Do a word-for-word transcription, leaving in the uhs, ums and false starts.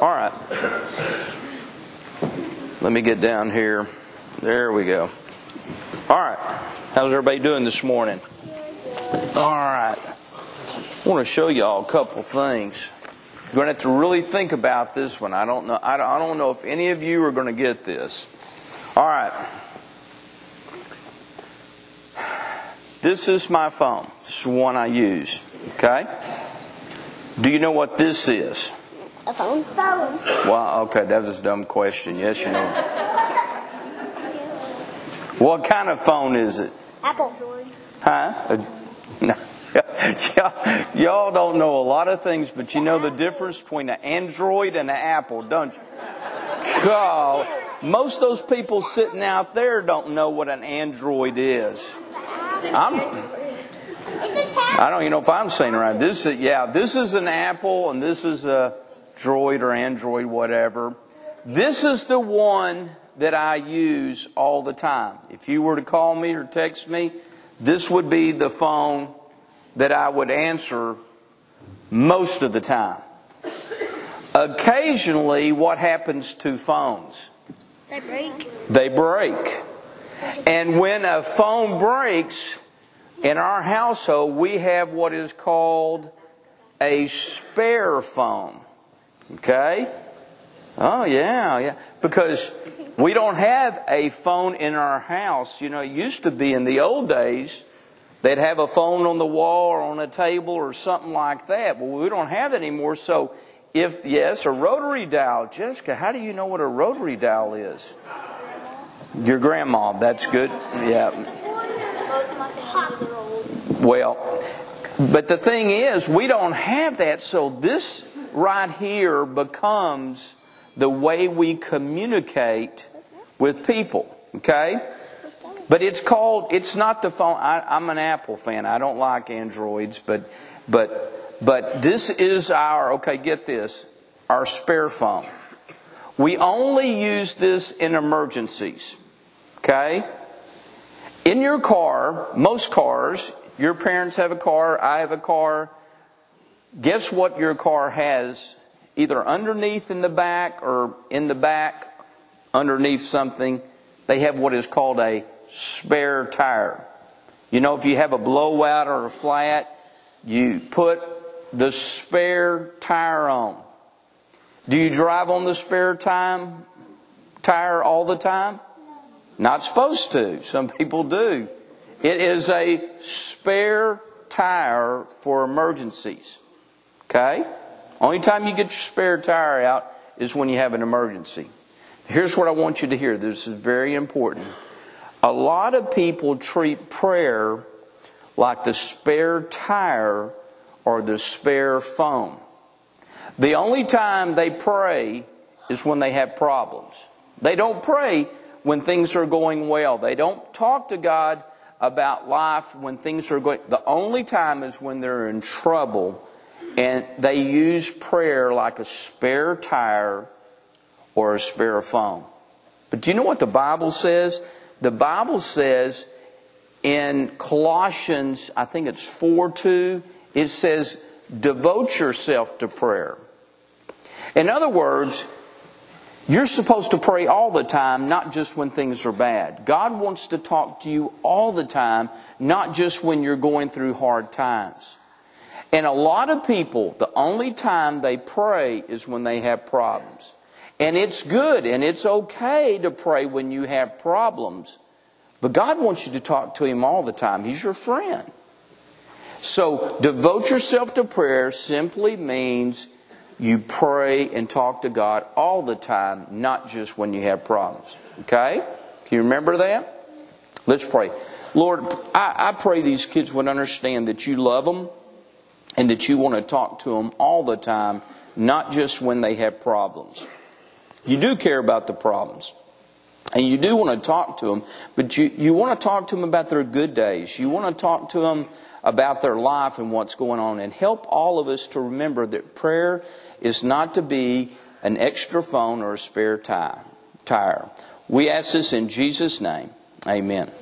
All right. Let me get down here. There we go. All right. How's everybody doing this morning? All right. I want to show y'all a couple things. You're going to have to really think about this one. I don't know. I don't know if any of you are going to get this. All right. This is my phone. This is the one I use. Okay? Do you know what this is? A phone? Phone. Well, okay, that was a dumb question. Yes, you know. What kind of phone is it? Apple. Huh? Uh, no. y'all, y'all don't know a lot of things, but you know the difference between an Android and an Apple, don't you? God, most of those people sitting out there don't know what an Android is. I'm... I don't even know if I'm saying it right. This is, yeah, this is an Apple and this is a Droid or Android, whatever. This is the one that I use all the time. If you were to call me or text me, this would be the phone that I would answer most of the time. Occasionally, what happens to phones? They break. They break. And when a phone breaks, in our household, we have what is called a spare phone. Okay? Oh, yeah, yeah. Because we don't have a phone in our house. You know, it used to be in the old days, they'd have a phone on the wall or on a table or something like that. Well, we don't have that anymore. So, if, yes, a rotary dial. Jessica, how do you know what a rotary dial is? Your grandma. That's good. Yeah. Well, but the thing is, we don't have that, so this right here becomes the way we communicate with people, okay? But it's called, it's not the phone, I, I'm an Apple fan, I don't like Androids, but, but, but this is our, okay, get this, our spare phone. We only use this in emergencies, okay? In your car, most cars, your parents have a car, I have a car. Guess what your car has? Either underneath in the back or in the back underneath something. They have what is called a spare tire. You know, if you have a blowout or a flat, you put the spare tire on. Do you drive on the spare time tire all the time? Not supposed to. Some people do. It is a spare tire for emergencies. Okay? Only time you get your spare tire out is when you have an emergency. Here's what I want you to hear. This is very important. A lot of people treat prayer like the spare tire or the spare phone. The only time they pray is when they have problems. They don't pray when things are going well. They don't talk to God about life when things are going. The only time is when they're in trouble, and they use prayer like a spare tire or a spare phone. But do you know what the Bible says? The Bible says in Colossians, I think it's four two, it says, devote yourself to prayer. In other words, you're supposed to pray all the time, not just when things are bad. God wants to talk to you all the time, not just when you're going through hard times. And a lot of people, the only time they pray is when they have problems. And it's good and it's okay to pray when you have problems. But God wants you to talk to Him all the time. He's your friend. So, devote yourself to prayer simply means you pray and talk to God all the time, not just when you have problems. Okay? Can you remember that? Let's pray. Lord, I, I pray these kids would understand that you love them and that you want to talk to them all the time, not just when they have problems. You do care about the problems. And you do want to talk to them, but you, you want to talk to them about their good days. You want to talk to them about their life and what's going on. And help all of us to remember that prayer is not to be an extra phone or a spare tire. We ask this in Jesus' name. Amen.